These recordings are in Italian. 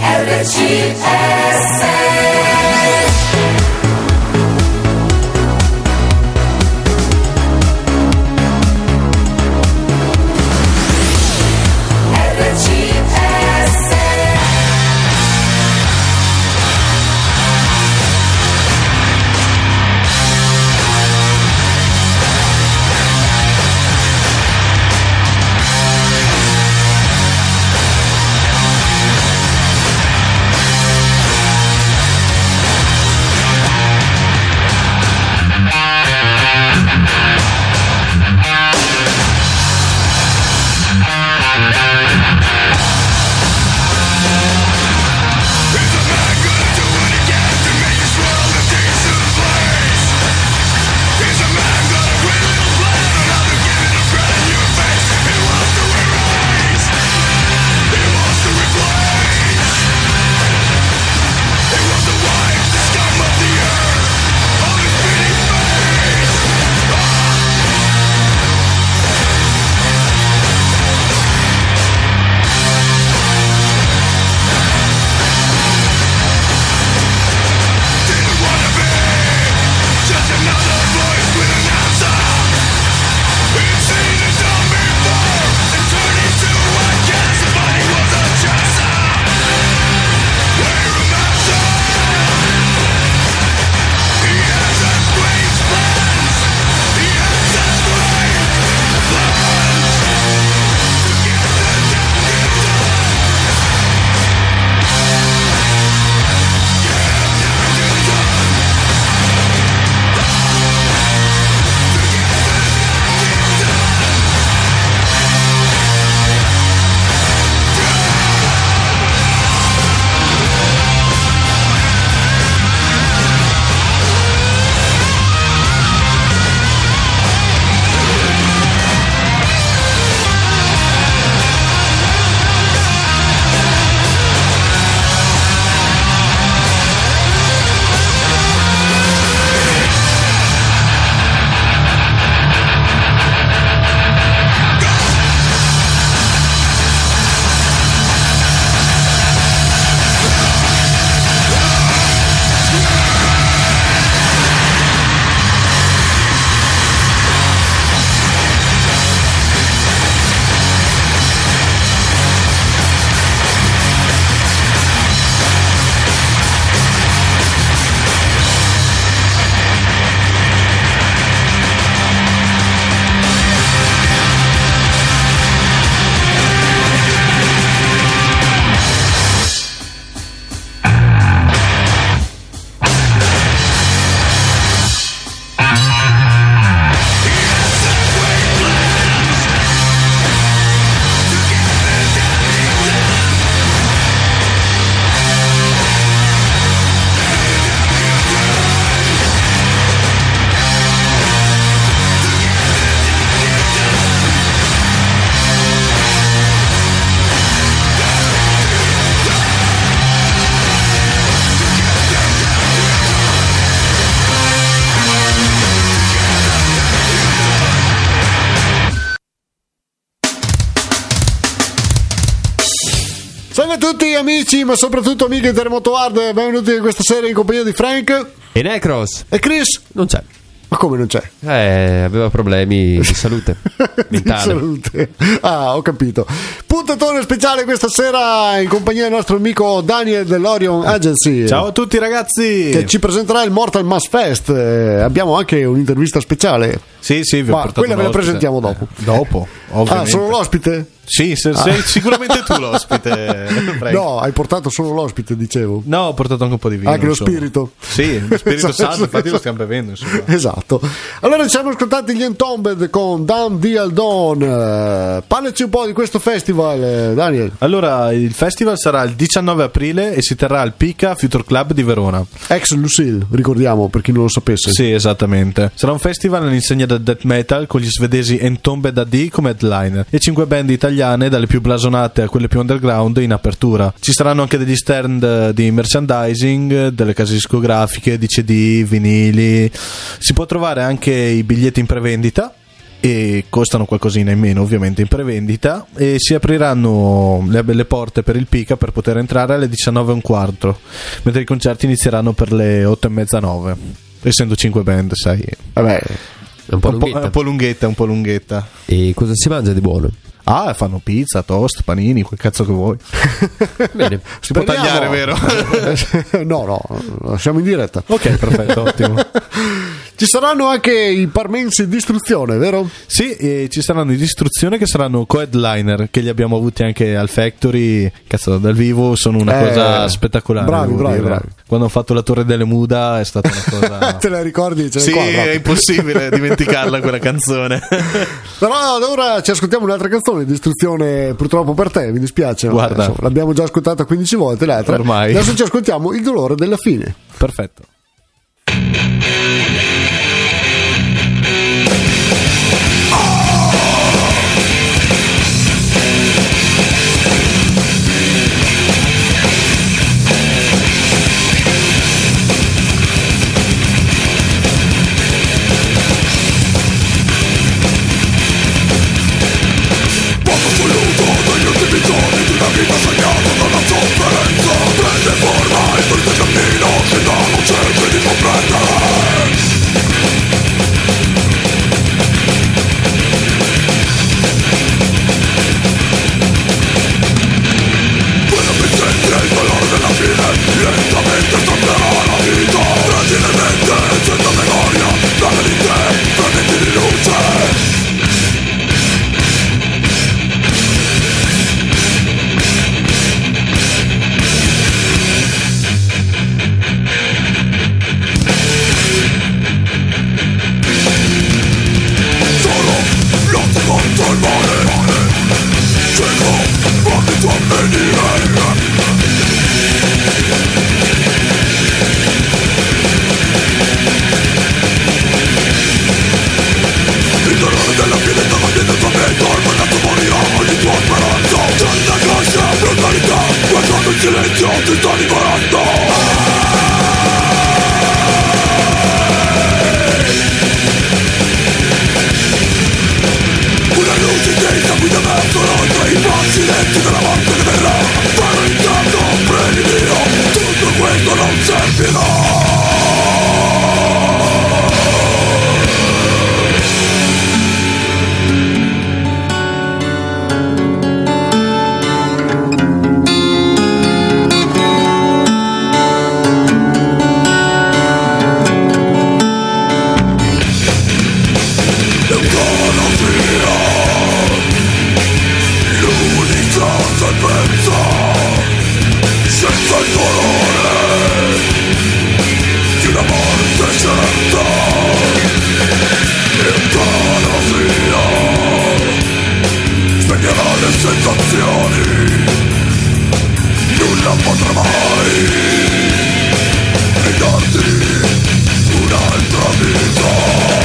Salve a tutti amici, ma soprattutto amiche di Terremoto Hard, benvenuti in questa serie in compagnia di Frank e Necros. E Chris non c'è. Ma come non c'è? Aveva problemi di salute mentale. Di salute. Ah, ho capito. Puntatone speciale questa sera in compagnia del nostro amico Daniel dell'Orion Agency. Ciao a tutti ragazzi. Che ci presenterà il Mortal Mass Fest. Abbiamo anche un'intervista speciale. Sì, vi ho portato quella ve la presentiamo dopo. Dopo, ovviamente. Ah, sono l'ospite? Sì, sei sicuramente tu l'ospite. No, hai portato solo l'ospite, dicevo. No, ho portato anche un po' di vino. Anche lo spirito. Sì, lo spirito santo, infatti lo stiamo bevendo, insomma. Esatto. Allora ci siamo ascoltati gli Entombed con Damn Deal Dawn. Parlaci un po' di questo festival, Daniel. Allora, il festival sarà il 19 aprile e si terrà al Pica Future Club di Verona. Ex Lucille, ricordiamo, per chi non lo sapesse. Sì, esattamente. Sarà un festival all'insegna del death metal con gli svedesi Entombed AD come headliner e 5 band italiane, dalle più blasonate a quelle più underground, in apertura. Ci saranno anche degli stand di merchandising, delle case discografiche, di CD, vinili. Si può trovare anche i biglietti in prevendita e costano qualcosina in meno ovviamente in prevendita, e si apriranno le porte per il Pica per poter entrare alle 19:15, mentre i concerti inizieranno per le 8:30-9, essendo 5 band, sai. Vabbè, È un po' lunghetta. un po' lunghetta. E cosa si mangia di buono? Ah, fanno pizza, toast, panini, quel cazzo che vuoi. Bene. Si può tagliare, vero? No, siamo in diretta. Ok, perfetto, ottimo. Ci saranno anche i Parmensi Distruzione, vero? Sì, e ci saranno i Distruzione che saranno co-headliner, che li abbiamo avuti anche al Factory. Cazzo, dal vivo sono una cosa spettacolare. Bravi. Quando hanno fatto la Torre delle Muda è stata una cosa... Te la ricordi? Sì, è impossibile dimenticarla quella canzone. Però ora ci ascoltiamo un'altra canzone, Distruzione, purtroppo per te, mi dispiace. Guarda. Insomma, l'abbiamo già ascoltata 15 volte l'altra. Ormai. Adesso ci ascoltiamo Il dolore della fine. Perfetto. Vita segnata dalla sofferenza prende forma e per il cammino scendiamo cerchi di comprendere. Quella presente il dolore della fine, lentamente tornerà la vita. Fragilmente, senza memoria, dalla di te, fragmenti di luce. Contro il male, cieco, guardi tu avvenire. Il dolore della fine davanti al tuo petto, il mandato morirà ogni tua speranza. C'è una clascia, brutalità, guardando il silenzio ti sta liberando. Una luce tesa guida verso l'oltre i passi lenti della morte che verrà. Farò intanto, prendi Dio, tutto questo non servirà. Senza il dolore di una morte certa, l'eutanasia spegnerà le sensazioni, nulla potrà mai ridarti un'altra vita.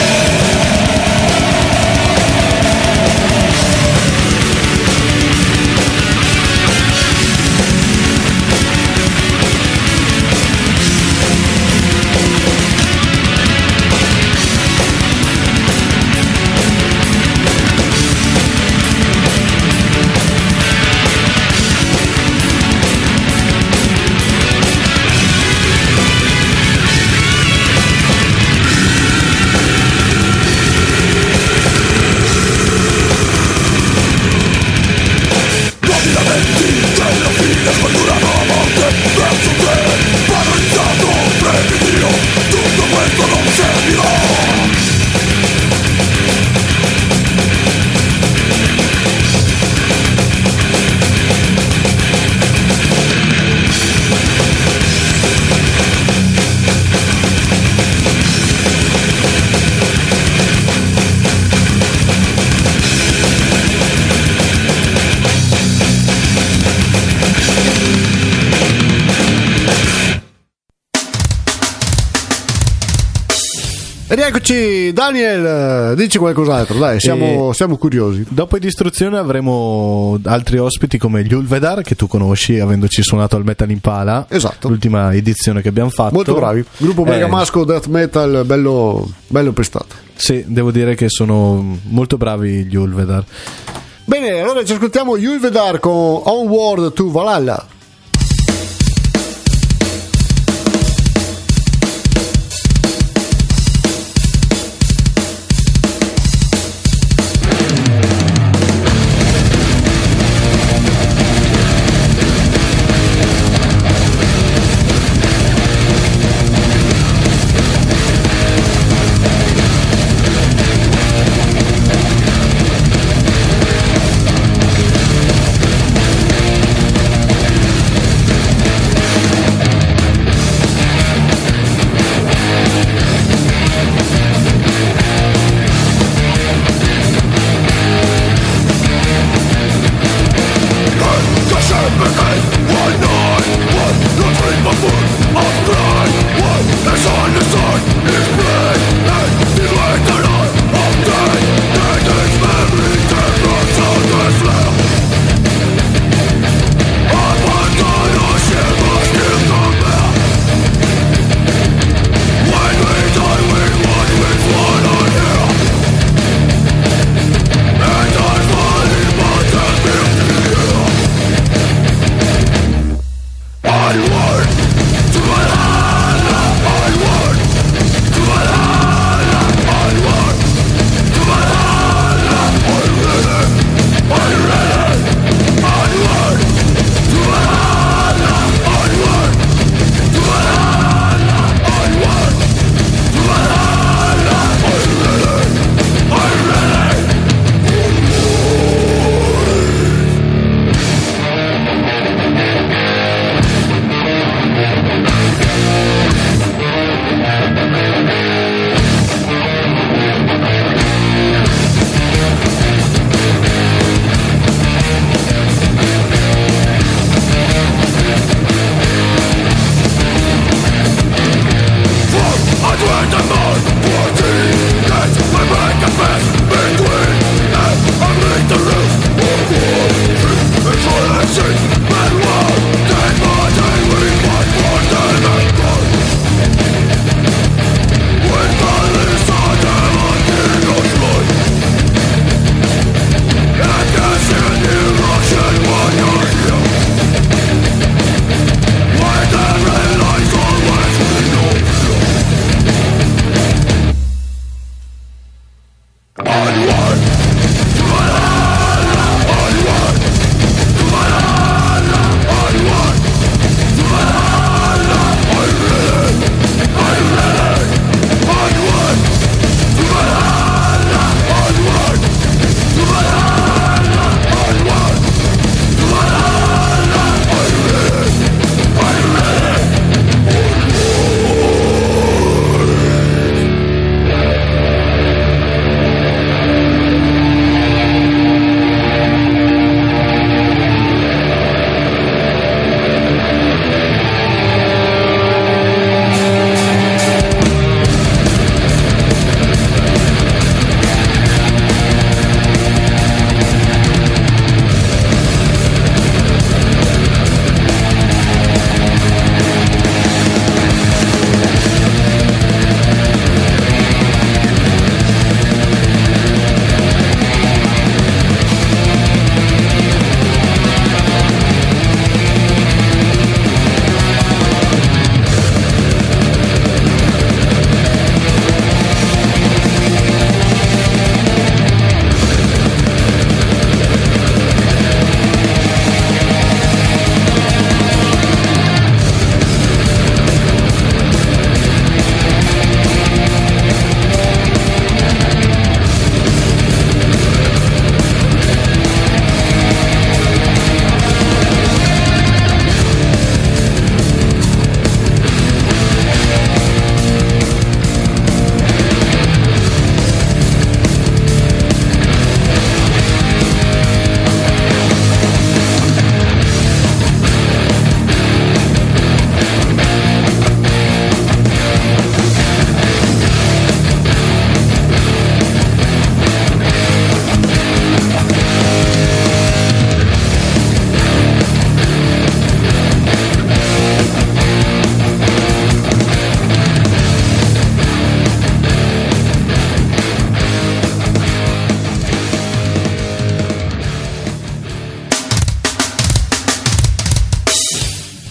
E rieccoci, Daniel, dici qualcos'altro, dai, siamo curiosi. Dopo Distruzione avremo altri ospiti come gli Ulvedar, che tu conosci avendoci suonato al Metal Impala. Esatto. L'ultima edizione che abbiamo fatto. Molto bravi, gruppo bergamasco death metal bello pestato. Sì, devo dire che sono molto bravi gli Ulvedar. Bene, allora ci ascoltiamo gli Ulvedar con Onward to Valhalla.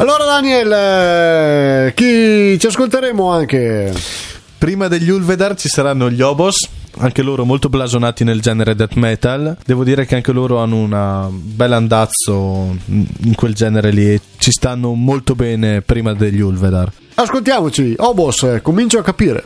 Allora Daniel, chi ci ascolteremo anche? Prima degli Ulvedar ci saranno gli Obos, anche loro molto blasonati nel genere death metal. Devo dire che anche loro hanno una bella andazzo in quel genere lì e ci stanno molto bene prima degli Ulvedar. Ascoltiamoci, Obos, comincio a capire.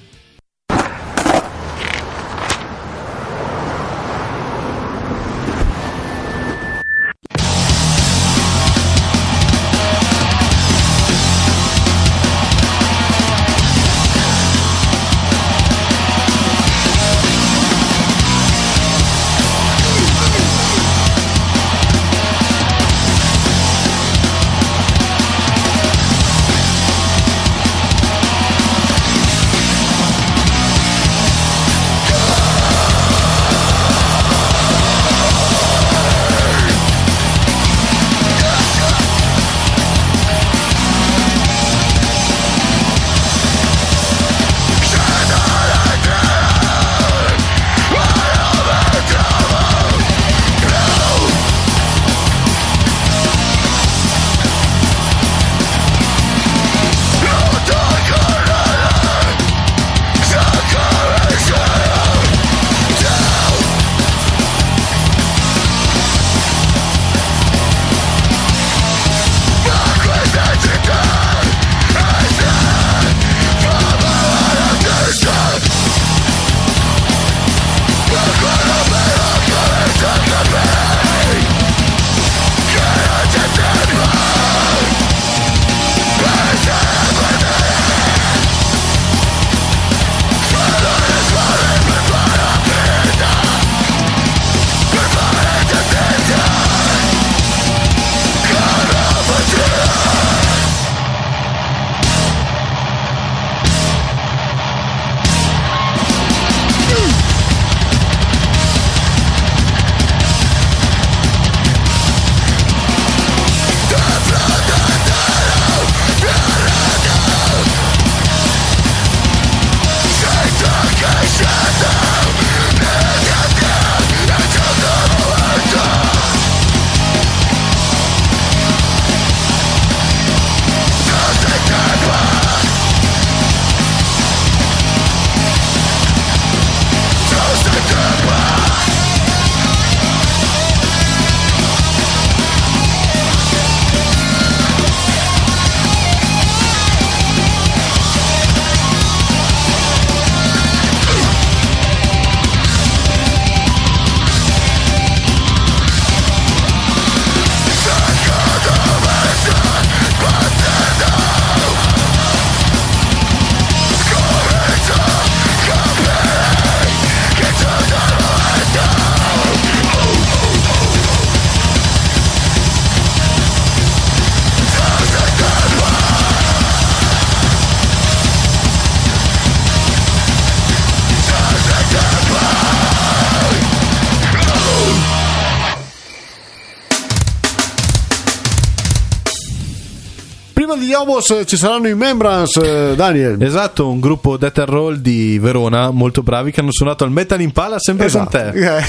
Gli Obos ci saranno i Membrance, Daniel. Esatto, un gruppo death and roll di Verona molto bravi che hanno suonato al Metal Impala sempre con te.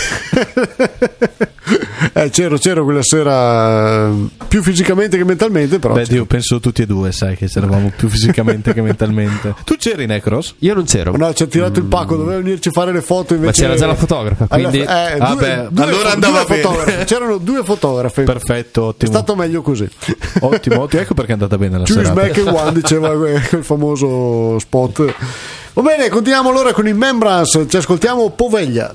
C'ero quella sera più fisicamente che mentalmente, però. Beh, io penso tutti e due, sai che c'eravamo più fisicamente che mentalmente. Tu c'eri, Necros? Io non c'ero. No, ci ha tirato il pacco, doveva venirci a fare le foto invece. Ma c'era già la fotografa, quindi allora andava bene. C'erano due fotografe. Perfetto, ottimo. È stato meglio così. Ottimo, ecco perché è andata bene la Choose serata. Back and One, diceva quel famoso spot. Va bene, continuiamo allora con i Membrance. Ci ascoltiamo Poveglia.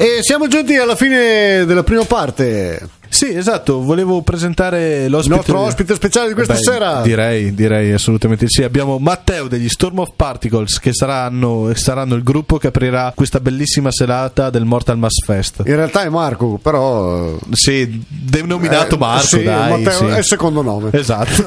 E siamo giunti alla fine della prima parte. Sì, esatto, volevo presentare il nostro ospite speciale di questa sera. Direi assolutamente sì. Abbiamo Matteo degli Storm of Particles, che saranno il gruppo che aprirà questa bellissima serata del Mortal Mass Fest. In realtà è Marco, però sì, denominato Marco, sì, dai, Matteo sì. è il secondo nome. Esatto.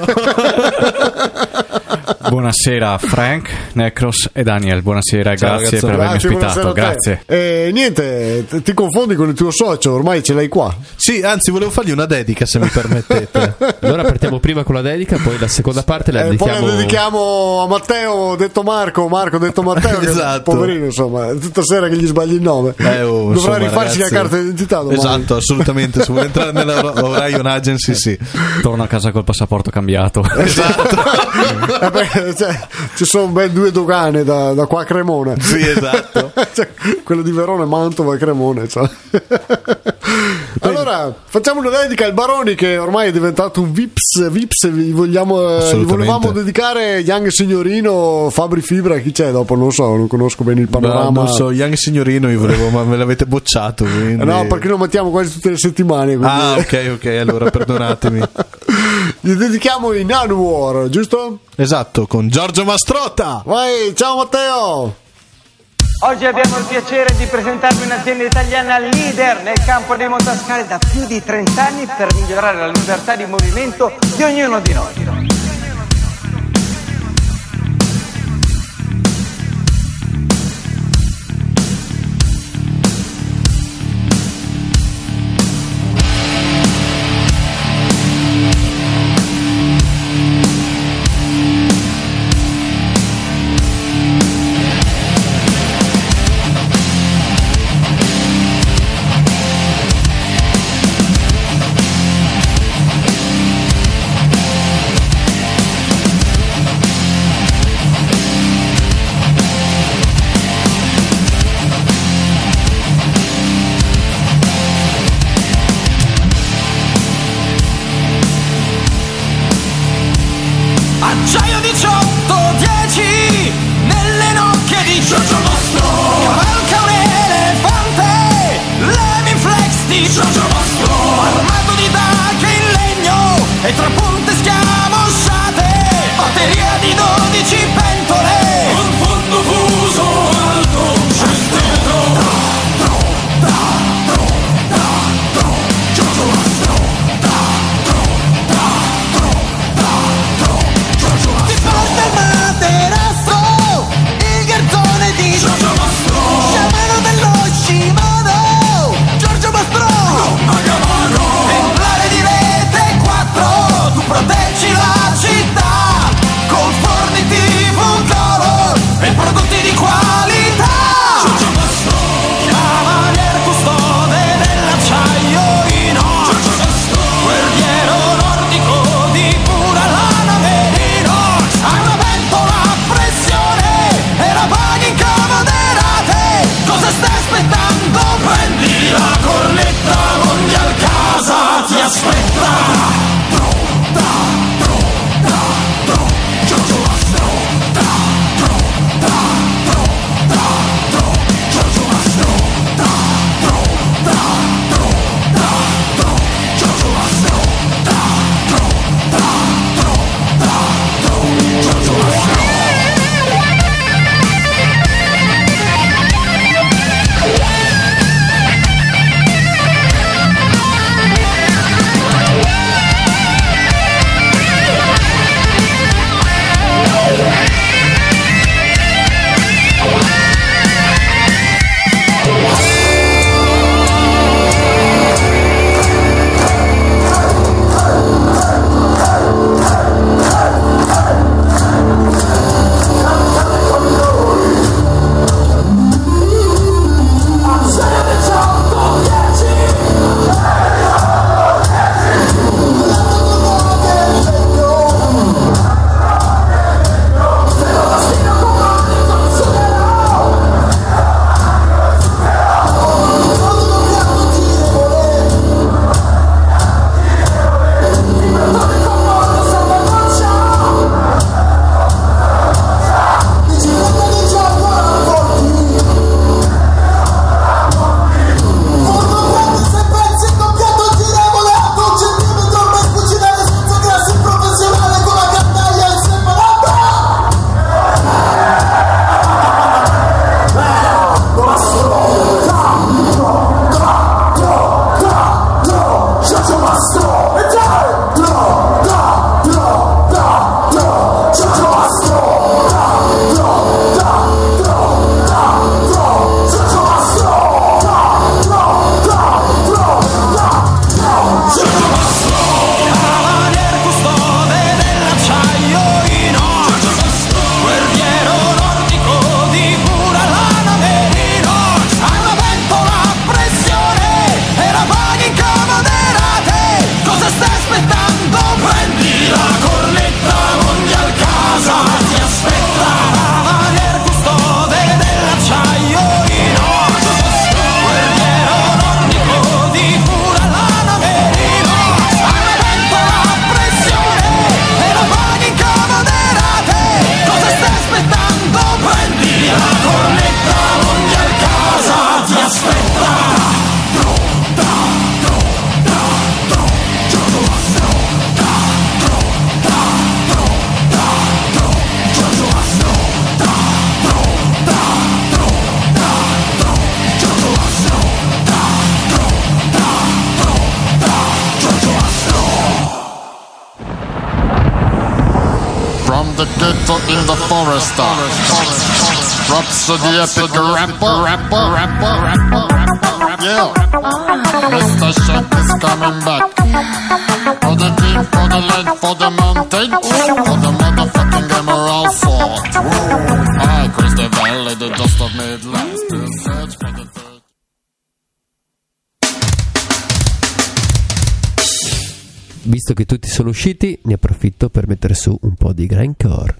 Buonasera Frank, Necros e Daniel, buonasera e grazie per avermi ospitato. Grazie. Niente, ti confondi con il tuo socio, ormai ce l'hai qua. Sì, anzi volevo fargli una dedica, se mi permettete. Allora partiamo prima con la dedica, poi la seconda parte la dedichiamo. Poi la dedichiamo a Matteo detto Marco detto Matteo. Esatto. Che, poverino, insomma, tutta sera che gli sbagli il nome. Dovrà rifarsi la carta d'identità domani. Esatto, assolutamente. Se vuole entrare nella Orion Agency, sì. Torno a casa col passaporto cambiato. Esatto. Ci sono ben 2 dogane da qua a Cremona. Sì, esatto. Quello di Verona, Mantova e Cremona. Allora, facciamo una dedica al Baroni, che ormai è diventato un Vips. Gli volevamo dedicare Young Signorino, Fabri Fibra. Chi c'è dopo? Non so, non conosco bene il panorama. Non so, Young Signorino io volevo, ma me l'avete bocciato, quindi... No, perché lo mettiamo quasi tutte le settimane, quindi... Ah, ok, allora perdonatemi. Gli dedichiamo i Nanowar, giusto? Esatto, con Giorgio Mastrotta. Vai, ciao Matteo. Oggi abbiamo il piacere di presentarvi un'azienda italiana leader nel campo dei motorscale da più di 30 anni per migliorare la libertà di movimento di ognuno di noi. Ghetto in the Forest. Rhapsody epic rapper. Yeah. Mr. Shaq is coming back. For the deep, for the light, for the mountain, for the motherfucking Emerald Fort. I cross the valley, the dust of Midlands, to search for the third. Visto che tutti sono usciti, ne approfitto per mettere su un po' di grindcore.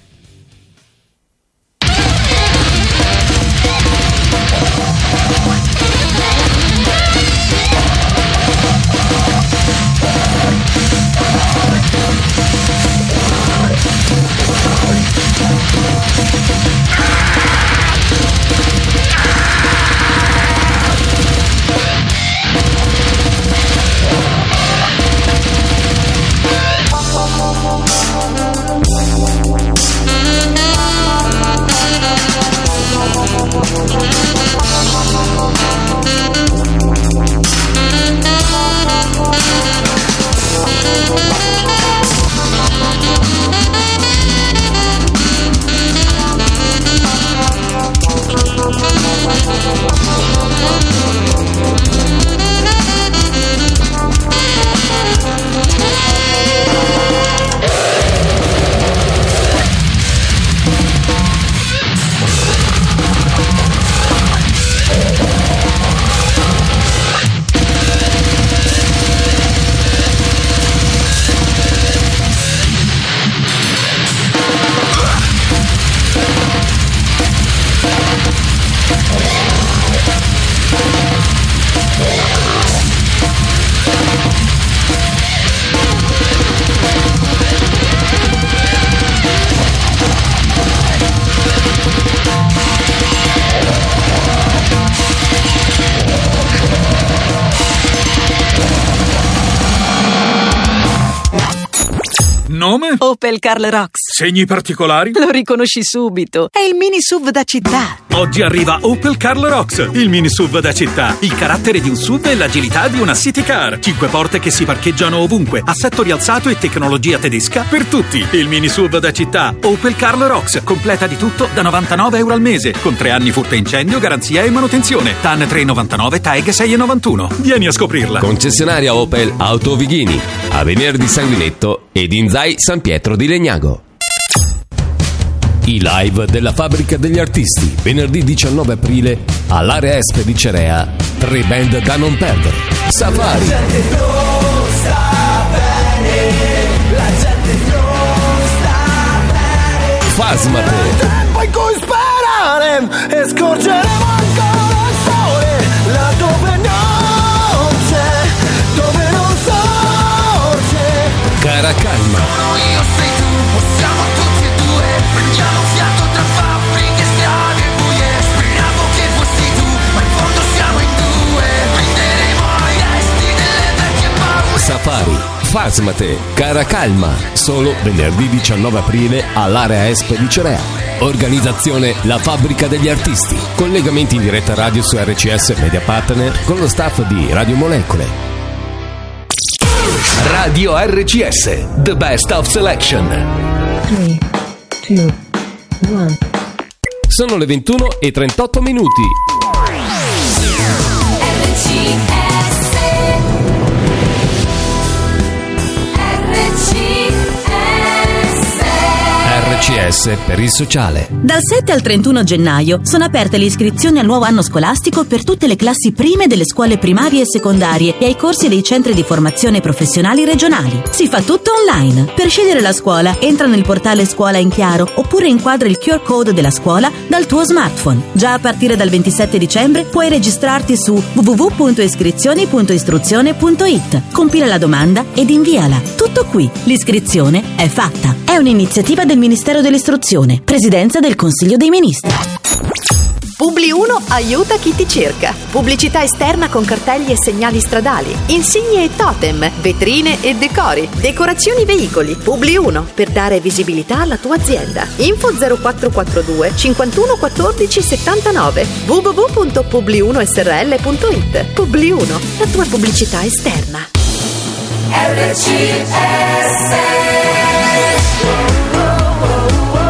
Nome? Opel Karl Rox. Segni particolari? Lo riconosci subito. È il mini SUV da città. Oggi arriva Opel Karl Rox, il mini SUV da città. Il carattere di un SUV e l'agilità di una city car. 5 porte che si parcheggiano ovunque. Assetto rialzato e tecnologia tedesca per tutti. Il mini SUV da città. Opel Karl Rox. Completa di tutto da €99 al mese. Con 3 anni furto e incendio, garanzia e manutenzione. TAN 3,99, TAEG 6,91. Vieni a scoprirla. Concessionaria Opel Auto Vighini. A Venerdì Sanguinetto ed Inzai San Pietro di Legnago. I live della Fabbrica degli Artisti, venerdì 19 aprile all'Area Espe di Cerea. 3 band da non perdere. Safari, la gente non sta bene, la gente non sta bene. Fasmate, Tempo in cui sparare e scorgeremo ancora il sole laddove non c'è, dove non sorge. Caracalma, Io sei tu, possiamo tutti e due, prendiamo fiato tra fabbriche, strade buie. Speriamo che fossi tu, ma in fondo siamo in due. Prenderemo i resti delle vecchie paure. Safari, Fasmate, Caracalma, solo venerdì 19 aprile all'Area Espe di Cerea. Organizzazione La Fabbrica degli Artisti. Collegamenti in diretta radio su RCS Media Partner con lo staff di Radio Molecole. Radio RCS, the best of selection. 3, 2, 1. Sono le 21:38 minuti. RCS per il sociale. Dal 7 al 31 gennaio sono aperte le iscrizioni al nuovo anno scolastico per tutte le classi prime delle scuole primarie e secondarie e ai corsi dei centri di formazione professionali regionali. Si fa tutto online. Per scegliere la scuola, entra nel portale Scuola in Chiaro oppure inquadra il QR code della scuola dal tuo smartphone. Già a partire dal 27 dicembre puoi registrarti su www.iscrizioni.istruzione.it. Compila la domanda ed inviala. Tutto qui. L'iscrizione è fatta. È un'iniziativa del Ministero dell'Istruzione, Presidenza del Consiglio dei Ministri. Publi1 aiuta chi ti cerca. Pubblicità esterna con cartelli e segnali stradali, insigne e totem, vetrine e decori, decorazioni veicoli. Publi1 per dare visibilità alla tua azienda. Info 0442 51 14 79 www.publi1srl.it. Publi1, la tua pubblicità esterna. RCS.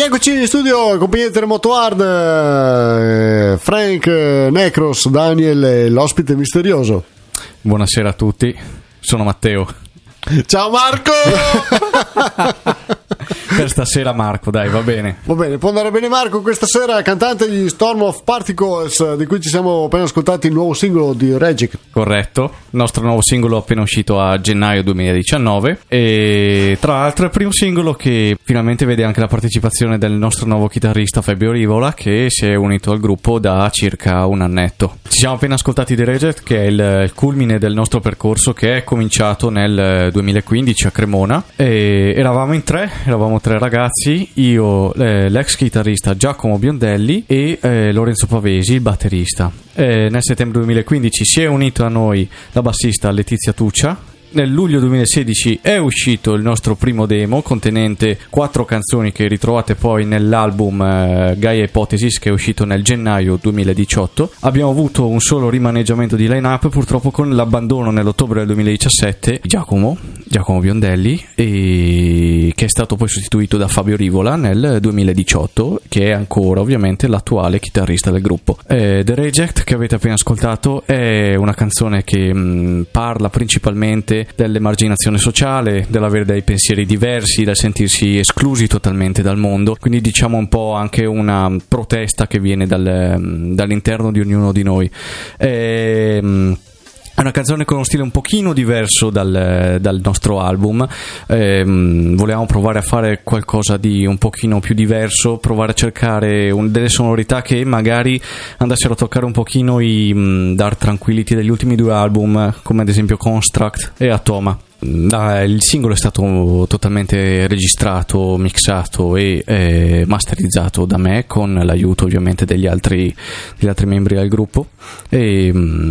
rieccoci in studio, compagnia di Terremoto Hard, Frank, Necros, Daniel e l'ospite misterioso. Buonasera a tutti, sono Matteo. Ciao Marco! Per stasera Marco, dai, va bene. Va bene, può andare bene Marco. Questa sera cantante di Storm of Particles, di cui ci siamo appena ascoltati il nuovo singolo di Reject. Corretto, il nostro nuovo singolo appena uscito a gennaio 2019 e tra l'altro è il primo singolo che finalmente vede anche la partecipazione del nostro nuovo chitarrista Fabio Rivola, che si è unito al gruppo da circa un annetto. Ci siamo appena ascoltati di Reject, che è il culmine del nostro percorso, che è cominciato nel 2015 a Cremona, e eravamo tre ragazzi, io, l'ex chitarrista Giacomo Biondelli e Lorenzo Pavesi, il batterista. Nel settembre 2015 si è unito a noi la bassista Letizia Tuccia. Nel luglio 2016 è uscito il nostro primo demo contenente 4 canzoni che ritrovate poi nell'album Gaia Hypothesis, che è uscito nel gennaio 2018. Abbiamo avuto un solo rimaneggiamento di line-up, purtroppo con l'abbandono nell'ottobre del 2017 di Giacomo Biondelli, e che è stato poi sostituito da Fabio Rivola nel 2018, che è ancora ovviamente l'attuale chitarrista del gruppo. The Reject, che avete appena ascoltato, è una canzone che parla principalmente dell'emarginazione sociale, dell'avere dei pensieri diversi, del sentirsi esclusi totalmente dal mondo, quindi diciamo un po' anche una protesta che viene dall'interno di ognuno di noi. È una canzone con uno stile un pochino diverso dal nostro album. Volevamo provare a fare qualcosa di un pochino più diverso, provare a cercare delle sonorità che magari andassero a toccare un pochino i Dark Tranquillity degli ultimi 2 album, come ad esempio Construct e Atoma. Il singolo è stato totalmente registrato, mixato e masterizzato da me, con l'aiuto ovviamente degli altri membri del gruppo, e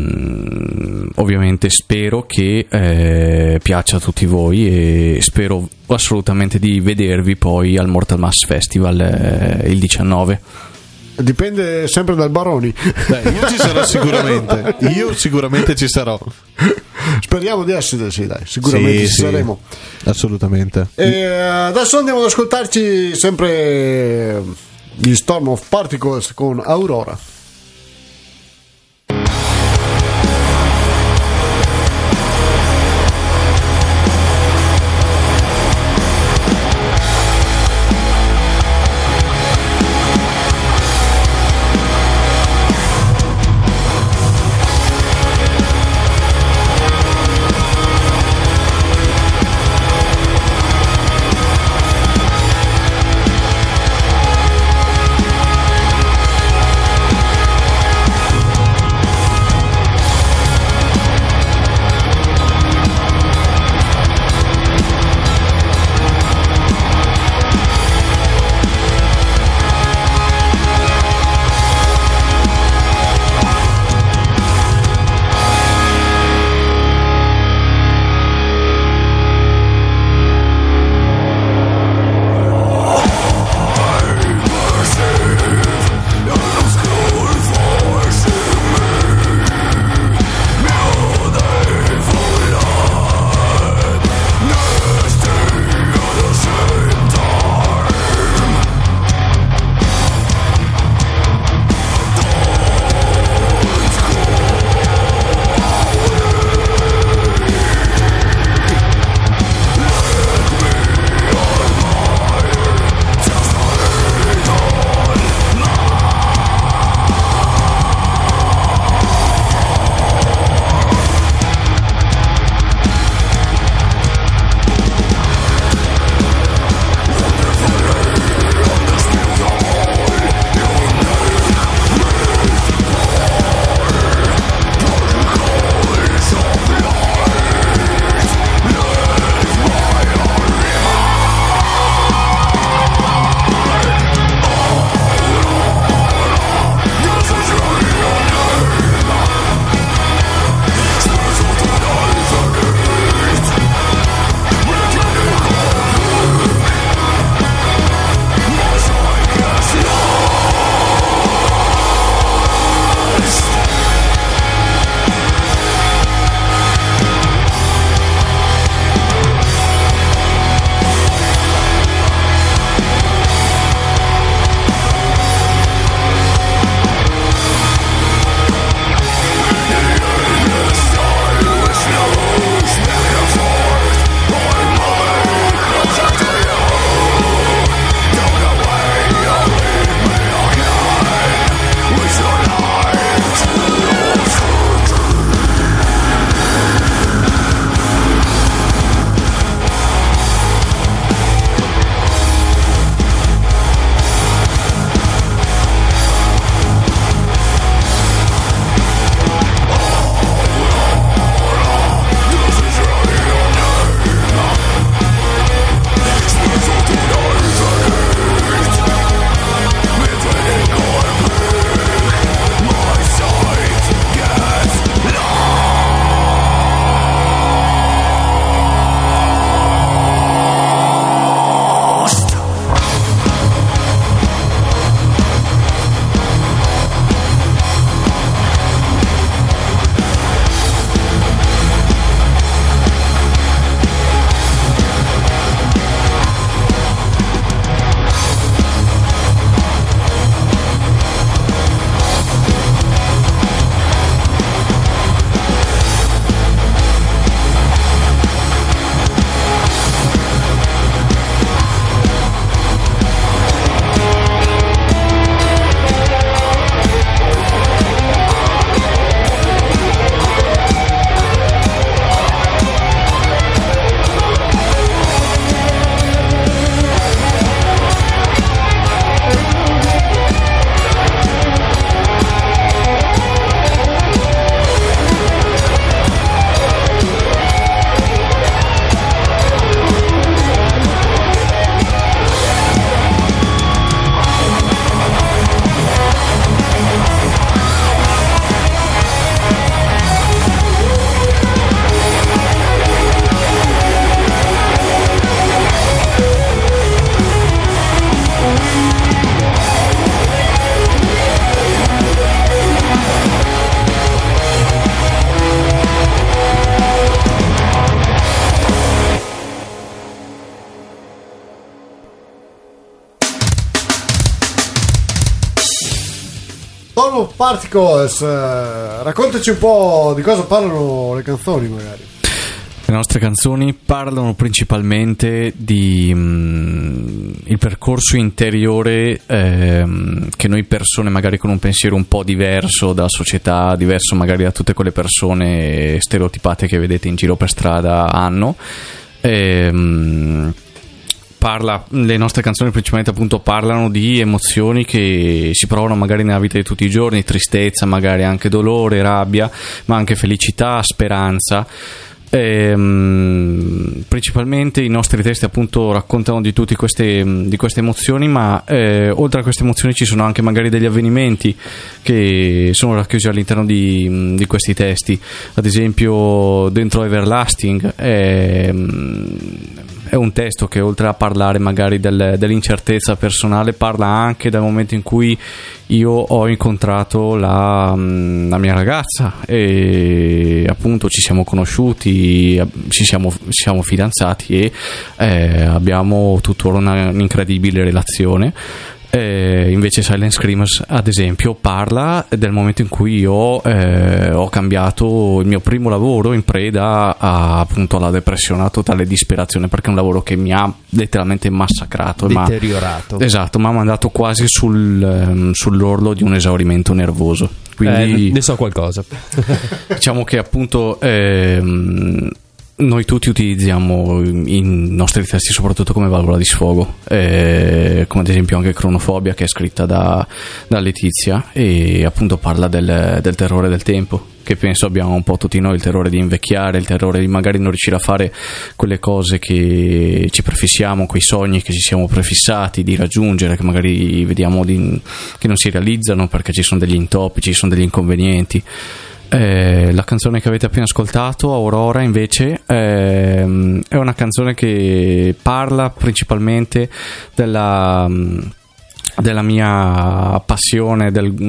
ovviamente spero che piaccia a tutti voi, e spero assolutamente di vedervi poi al Mortal Mass Festival il 19. Dipende sempre dal Baroni. Io ci sarò sicuramente. Io sicuramente ci sarò. Speriamo di essere, sì, dai, sicuramente ci saremo. Assolutamente. E adesso andiamo ad ascoltarci sempre gli Storm of Particles con Aurora. Tormo Particles, raccontaci un po' di cosa parlano le canzoni magari. Le nostre canzoni parlano principalmente di il percorso interiore che noi persone magari con un pensiero un po' diverso dalla società, diverso magari da tutte quelle persone stereotipate che vedete in giro per strada hanno. Le nostre canzoni principalmente appunto parlano di emozioni che si provano magari nella vita di tutti i giorni, tristezza, magari anche dolore, rabbia, ma anche felicità, speranza. Principalmente i nostri testi appunto raccontano di tutte queste emozioni, ma oltre a queste emozioni ci sono anche magari degli avvenimenti che sono racchiusi all'interno di questi testi. Ad esempio dentro Everlasting è un testo che oltre a parlare magari dell'incertezza personale parla anche del momento in cui io ho incontrato la mia ragazza e appunto ci siamo conosciuti, ci siamo fidanzati e abbiamo tuttora un'incredibile relazione. Invece Silent Screamers ad esempio parla del momento in cui io ho cambiato il mio primo lavoro in preda appunto alla depressione, a totale disperazione, perché è un lavoro che mi ha letteralmente massacrato, deteriorato, esatto, mi ha mandato quasi sull'orlo di un esaurimento nervoso. Quindi ne so qualcosa. Diciamo che appunto noi tutti utilizziamo i nostri testi soprattutto come valvola di sfogo, come ad esempio anche Cronofobia, che è scritta da Letizia e appunto parla del terrore del tempo, che penso abbiamo un po' tutti noi, il terrore di invecchiare, il terrore di magari non riuscire a fare quelle cose che ci prefissiamo, quei sogni che ci siamo prefissati di raggiungere, che magari vediamo che non si realizzano perché ci sono degli intoppi, ci sono degli inconvenienti. La canzone che avete appena ascoltato, Aurora, invece è una canzone che parla principalmente della mia passione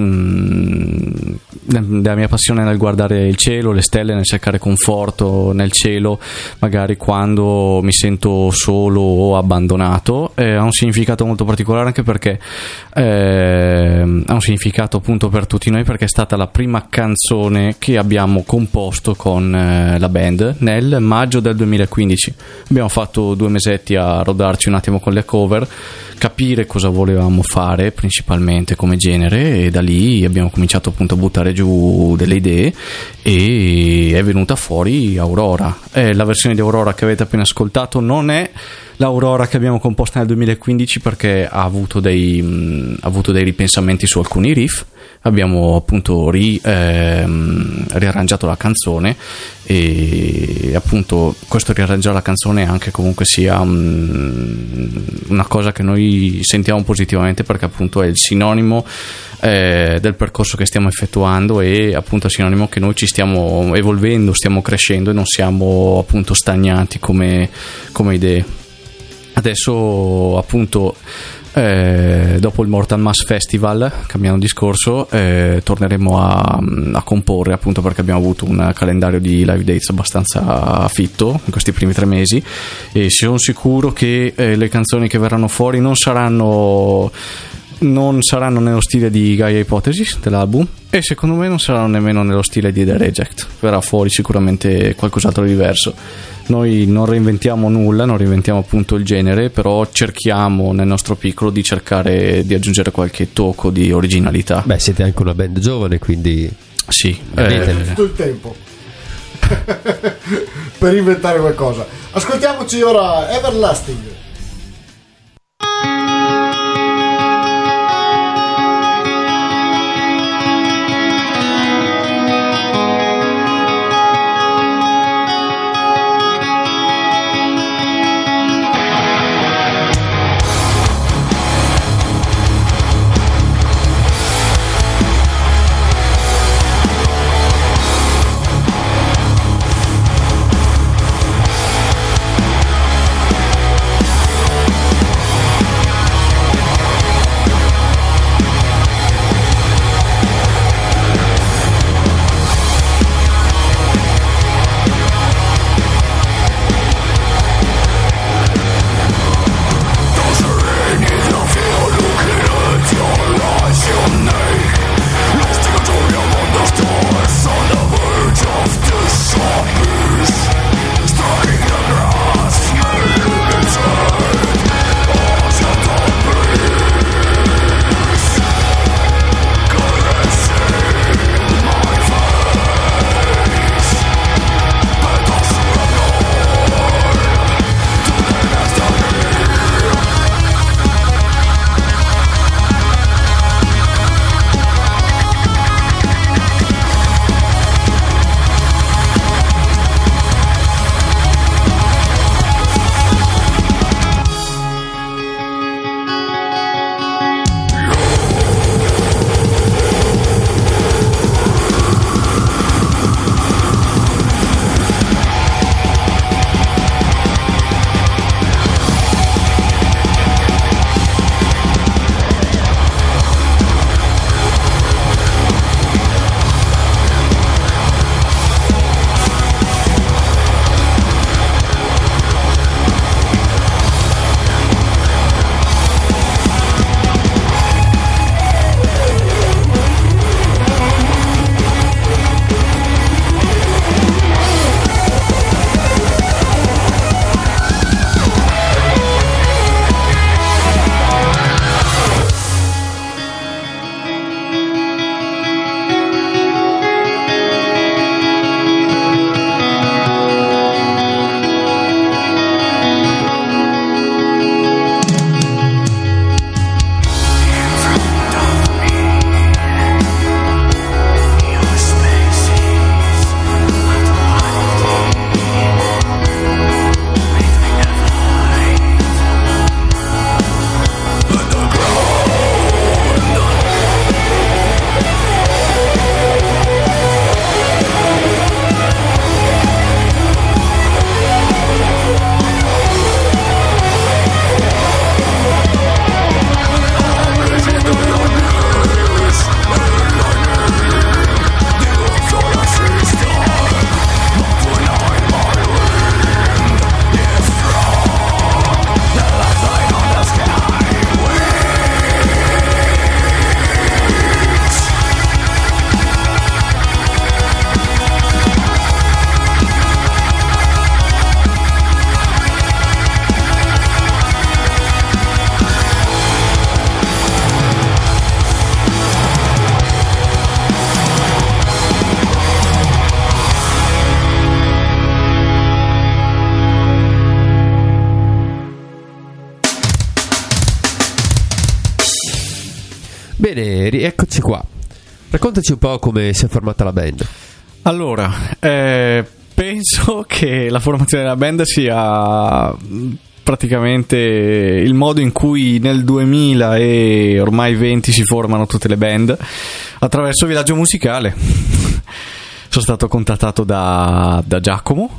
nel guardare il cielo, le stelle, nel cercare conforto nel cielo, magari quando mi sento solo o abbandonato. Ha un significato molto particolare anche perché ha un significato appunto per tutti noi, perché è stata la prima canzone che abbiamo composto con la band nel maggio del 2015. Abbiamo fatto 2 mesetti a rodarci un attimo con le cover, capire cosa volevamo fare principalmente come genere, e da lì abbiamo cominciato appunto a buttare giù delle idee e è venuta fuori Aurora. La versione di Aurora che avete appena ascoltato non è l'Aurora che abbiamo composta nel 2015, perché ha avuto dei ripensamenti su alcuni riff. Abbiamo appunto riarrangiato la canzone, e appunto questo riarrangiare la canzone anche comunque sia una cosa che noi sentiamo positivamente, perché appunto è il sinonimo del percorso che stiamo effettuando, e appunto è sinonimo che noi ci stiamo evolvendo, stiamo crescendo e non siamo appunto stagnanti come idee. Adesso appunto dopo il Mortal Mass Festival, cambiando discorso, torneremo a comporre, appunto perché abbiamo avuto un calendario di live dates abbastanza fitto in questi primi 3 mesi, e sono sicuro che le canzoni che verranno fuori non saranno nello stile di Gaia Hypothesis dell'album, e secondo me non saranno nemmeno nello stile di The Reject. Verrà fuori sicuramente qualcos'altro di diverso. Noi non reinventiamo nulla, non reinventiamo appunto il genere, però cerchiamo nel nostro piccolo di cercare di aggiungere qualche tocco di originalità. Beh, siete anche una band giovane, quindi sì, tutto il tempo per inventare qualcosa. Ascoltiamoci ora Everlasting. rieccoci qua. Raccontaci un po' come si è formata la band. Allora, penso che la formazione della band sia praticamente il modo in cui nel 2000 e ormai 20 si formano tutte le band, attraverso Viaggio Musicale. Sono stato contattato da Giacomo,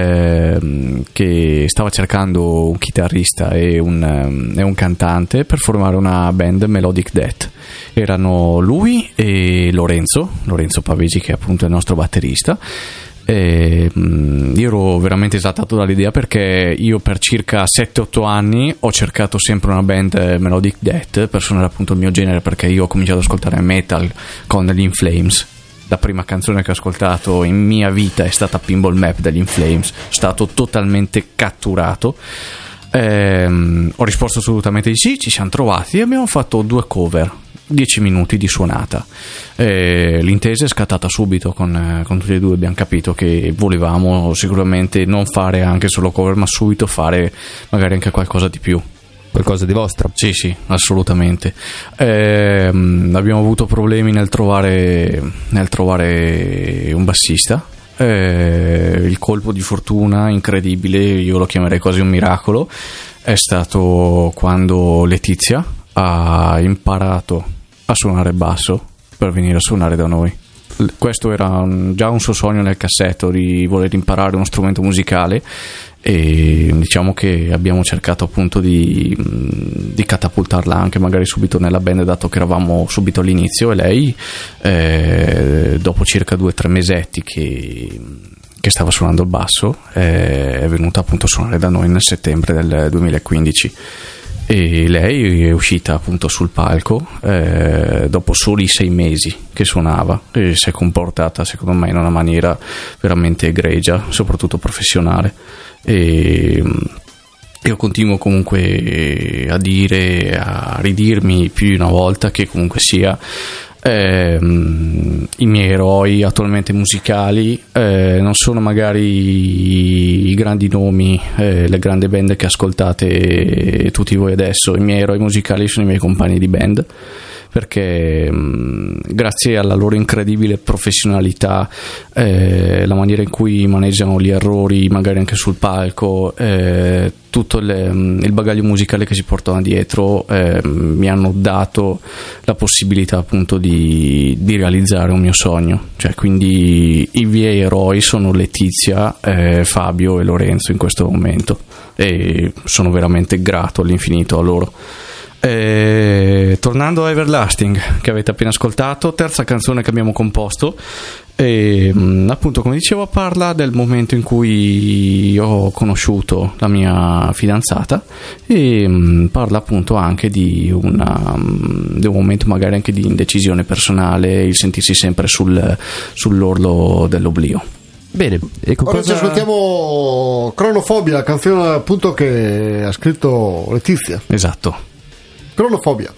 che stava cercando un chitarrista e un cantante per formare una band Melodic Death. Erano lui e Lorenzo Pavesi, che è appunto il nostro batterista. Io ero veramente esaltato dall'idea, perché io per circa 7-8 anni ho cercato sempre una band Melodic Death per suonare appunto il mio genere, perché io ho cominciato ad ascoltare metal con gli In Flames. La prima canzone che ho ascoltato in mia vita è stata Pinball Map degli In Flames. Sono stato totalmente catturato. Ho risposto assolutamente di sì, ci siamo trovati e abbiamo fatto 2 cover, 10 minuti di suonata. L'intesa è scattata subito con tutti e due. Abbiamo capito che volevamo sicuramente non fare anche solo cover, ma subito fare magari anche qualcosa di più. Qualcosa di vostro? Sì, assolutamente. Abbiamo avuto problemi nel trovare un bassista. Il colpo di fortuna incredibile, io lo chiamerei quasi un miracolo, è stato quando Letizia ha imparato a suonare basso per venire a suonare da noi. Questo era già un suo sogno nel cassetto, di voler imparare uno strumento musicale, e diciamo che abbiamo cercato appunto di catapultarla anche magari subito nella band, dato che eravamo subito all'inizio. E lei dopo circa 2-3 mesetti che stava suonando il basso è venuta appunto a suonare da noi nel settembre del 2015. E lei è uscita appunto sul palco dopo soli 6 mesi che suonava, e si è comportata secondo me in una maniera veramente egregia, soprattutto professionale. E io continuo comunque a ridirmi più di una volta che comunque sia i miei eroi attualmente musicali non sono magari i grandi nomi, le grandi band che ascoltate tutti voi adesso. I miei eroi musicali sono i miei compagni di band, perché grazie alla loro incredibile professionalità, la maniera in cui maneggiano gli errori magari anche sul palco, tutto il bagaglio musicale che si portano dietro, mi hanno dato la possibilità appunto di realizzare un mio sogno. Cioè, quindi i miei eroi sono Letizia, Fabio e Lorenzo in questo momento, e sono veramente grato all'infinito a loro. Tornando a Everlasting, che avete appena ascoltato, terza canzone che abbiamo composto, appunto come dicevo parla del momento in cui ho conosciuto la mia fidanzata, e parla appunto anche di un momento magari anche di indecisione personale, il sentirsi sempre sull'orlo dell'oblio. Bene, e ora ci ascoltiamo Cronofobia, la canzone appunto che ha scritto Letizia. Esatto. Cronofobia.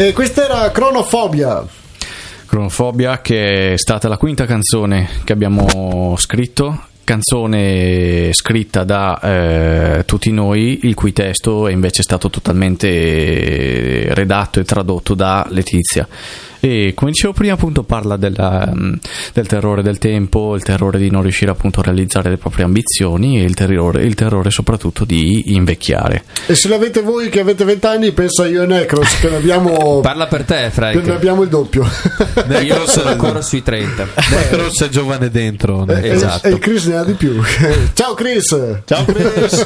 E questa era Cronofobia. Cronofobia, che è stata la quinta canzone che abbiamo scritto, canzone scritta da tutti noi, il cui testo è invece stato totalmente redatto e tradotto da Letizia. E come dicevo prima, appunto, parla del terrore del tempo, il terrore di non riuscire appunto a realizzare le proprie ambizioni e il terrore soprattutto di invecchiare. E se l'avete voi che avete 20 anni, pensa io e Necros che ne abbiamo parla per te, Frank, ne abbiamo il doppio. Io sono ancora sui 30. Necros è giovane dentro. Esatto. E il Chris ne ha di più. Ciao Chris. Ciao Chris.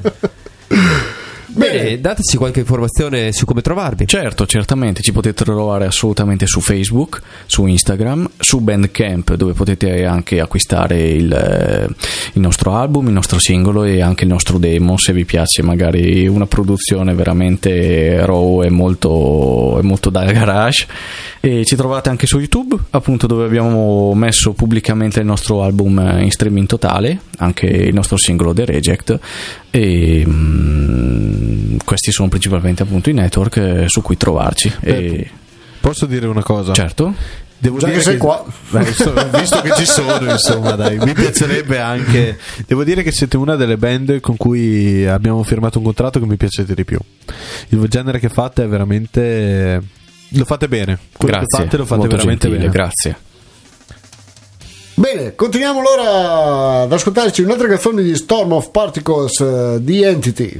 Bene, dateci qualche informazione su come trovarvi. Certo, certamente, ci potete trovare assolutamente su Facebook, su Instagram, su Bandcamp, dove potete anche acquistare il nostro album, il nostro singolo e anche il nostro demo, se vi piace magari una produzione veramente raw e molto da garage. E ci trovate anche su YouTube, appunto, dove abbiamo messo pubblicamente il nostro album in streaming totale, anche il nostro singolo The Reject, e questi sono principalmente appunto i network su cui trovarci. E posso dire una cosa? Certo. Devo già dire che sei qua, visto che ci sono, insomma, dai, mi piacerebbe anche. Devo dire che siete una delle band con cui abbiamo firmato un contratto che mi piacete di più. Il genere che fate è veramente, lo fate bene. Quello grazie, che fate lo fate molto veramente gentile, bene. grazie. Bene, continuiamo allora ad ascoltarci un'altra canzone di Storm of Particles di Entity.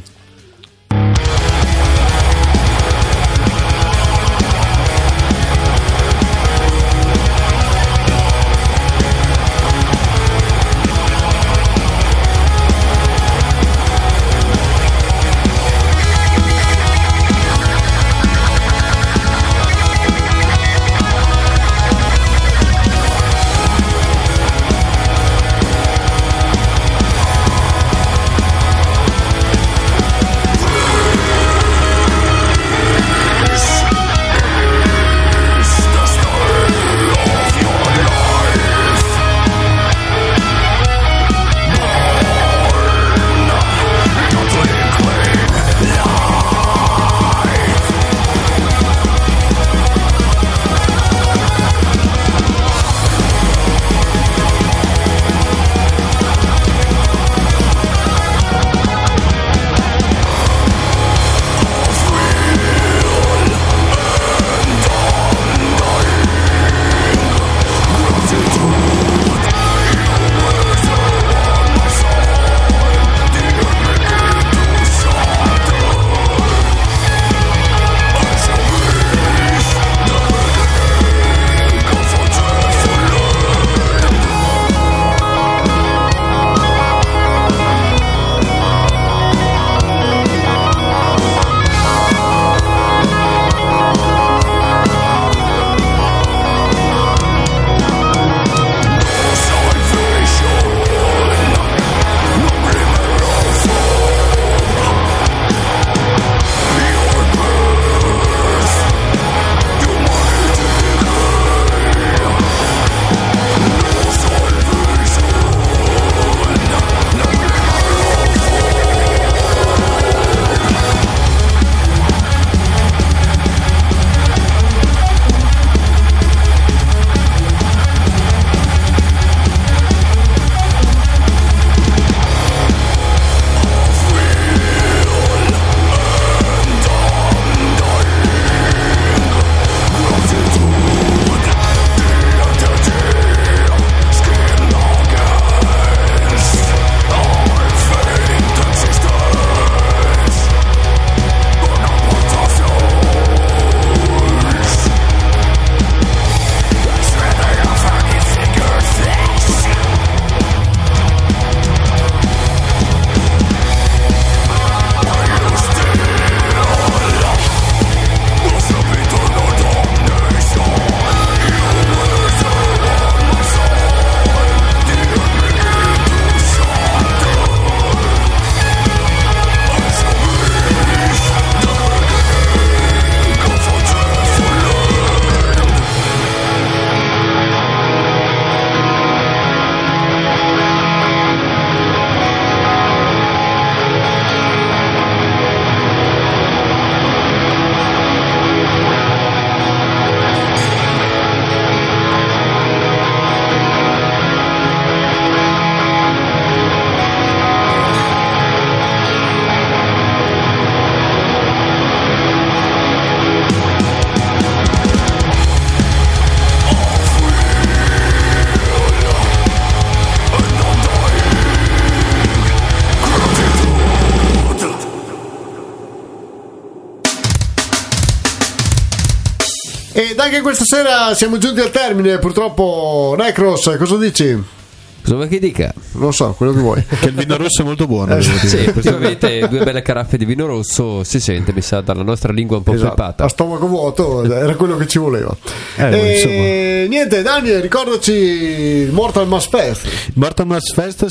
Ed anche questa sera siamo giunti al termine, purtroppo. Necros, cosa dici? Cosa vuoi che dica? Non so, quello che vuoi. Che il vino rosso è molto buono. Sì, se avete 2 belle caraffe di vino rosso si sente, mi sa, dalla nostra lingua un po' crepata. A stomaco vuoto era quello che ci voleva. Niente, Daniel, ricordaci il Mortal Mass Fest. Mortal Mass Fest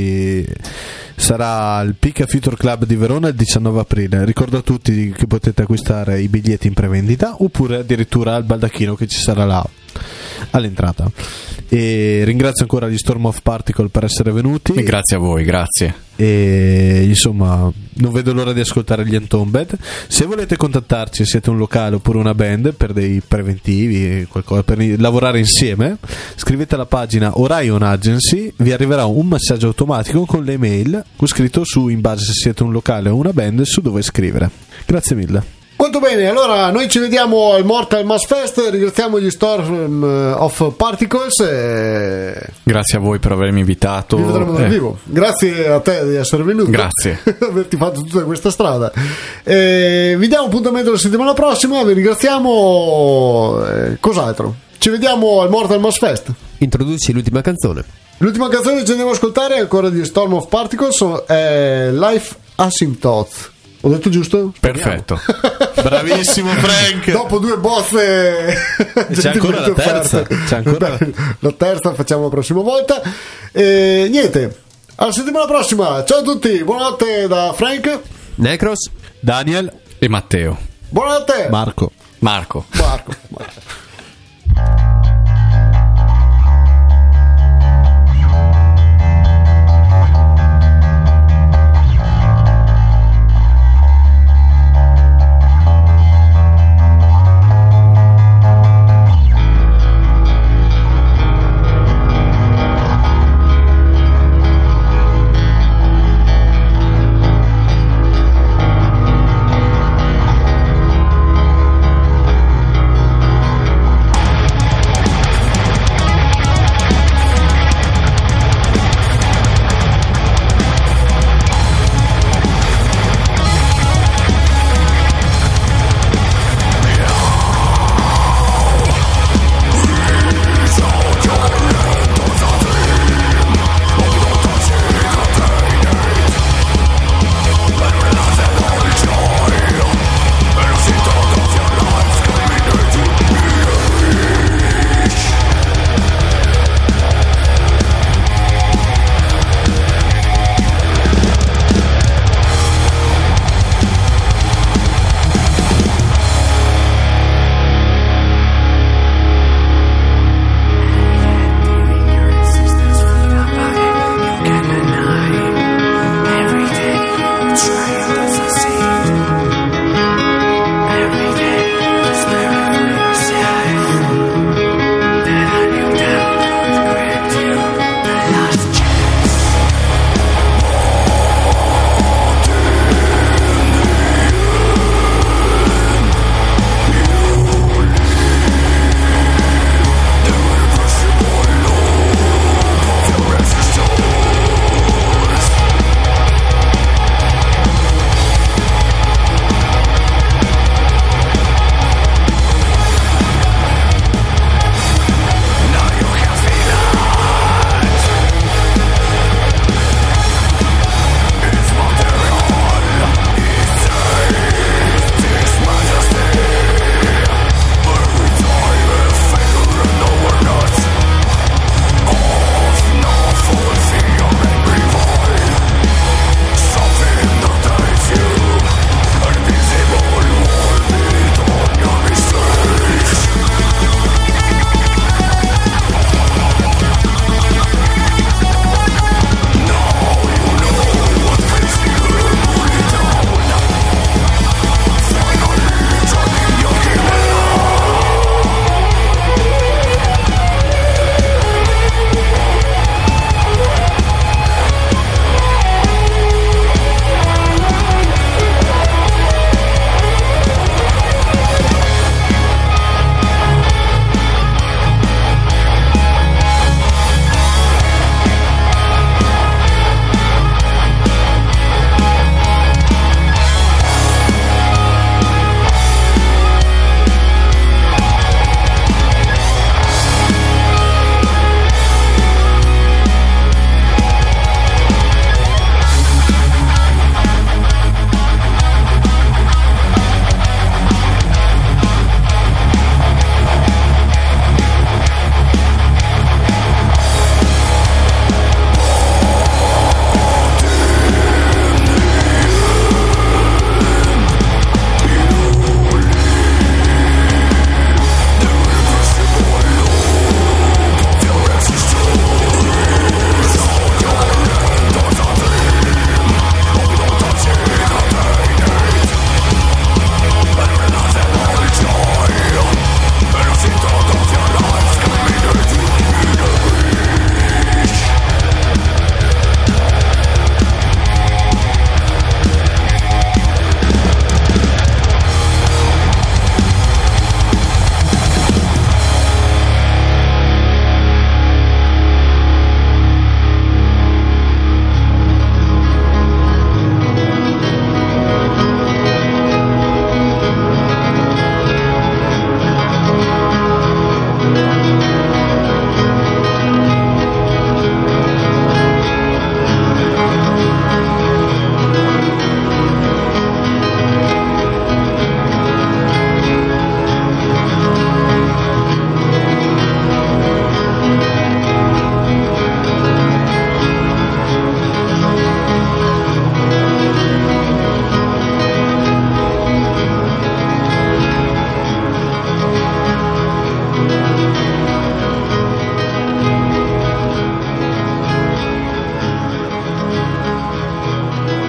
sarà al Picca Future Club di Verona il 19 aprile. Ricordo a tutti che potete acquistare i biglietti in prevendita oppure addirittura al baldacchino che ci sarà là all'entrata. E ringrazio ancora gli Storm of Particle per essere venuti. E grazie a voi, grazie. E insomma, non vedo l'ora di ascoltare gli Entombed. Se volete contattarci, siete un locale oppure una band per dei preventivi, qualcosa per lavorare insieme, scrivete alla pagina Orion Agency, vi arriverà un messaggio automatico con le email con scritto su, in base se siete un locale o una band, su dove scrivere. Grazie mille. Molto bene, allora noi ci vediamo al Mortal Mass Fest. Ringraziamo gli Storm of Particles. Grazie a voi per avermi invitato. Vi vedremo dal vivo. Grazie a te di essere venuto. Grazie. Averti fatto tutta questa strada. Vi diamo appuntamento la settimana prossima. Vi ringraziamo. Cos'altro? Ci vediamo al Mortal Mass Fest. Introduci l'ultima canzone. L'ultima canzone che ci andiamo ad ascoltare è ancora di Storm of Particles. È Life Asymptote. Ho detto giusto? Perfetto. Bravissimo Frank. Dopo 2 bozze c'è ancora la terza. C'è ancora la terza, facciamo la prossima volta. E niente, alla settimana prossima. Ciao a tutti, buonanotte da Frank, Necros, Daniel e Matteo. Buonanotte Marco.